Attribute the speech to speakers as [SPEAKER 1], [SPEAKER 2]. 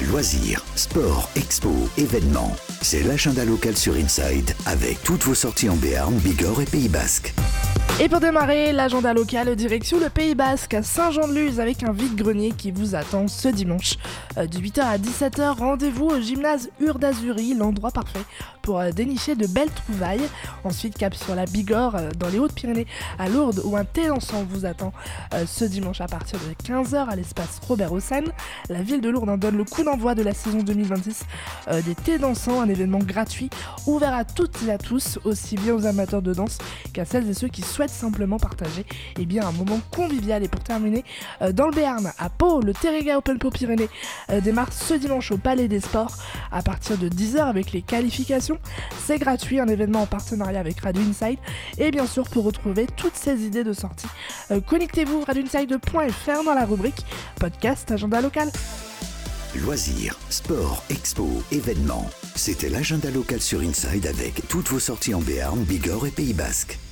[SPEAKER 1] Loisirs, sport, expo, événements. C'est l'agenda local sur Inside avec toutes vos sorties en Béarn, Bigorre et Pays Basque.
[SPEAKER 2] Et pour démarrer, l'agenda local direction le Pays Basque à Saint-Jean-de-Luz avec un vide-grenier qui vous attend ce dimanche. De 8h à 17h, rendez-vous au gymnase Urdazuri, l'endroit parfait pour dénicher de belles trouvailles. Ensuite, cap sur la Bigorre dans les Hautes-Pyrénées à Lourdes où un thé dansant vous attend ce dimanche à partir de 15h à l'espace Robert Hossein. La ville de Lourdes en donne le coup d'envoi de la saison 2026 des thés dansants, un événement gratuit ouvert à toutes et à tous, aussi bien aux amateurs de danse qu'à celles et ceux qui souhaitent simplement partager un moment convivial. Et pour terminer, dans le Béarn, à Pau, le Terrega Open Pau Pyrénées démarre ce dimanche au Palais des Sports à partir de 10h avec les qualifications. C'est gratuit, un événement en partenariat avec Radio Inside. Et bien sûr, pour retrouver toutes ces idées de sortie, connectez-vous radioinside.fr dans la rubrique podcast agenda local.
[SPEAKER 1] Loisirs, sport, expo, événements. C'était l'agenda local sur Inside avec toutes vos sorties en Béarn, Bigorre et Pays Basque.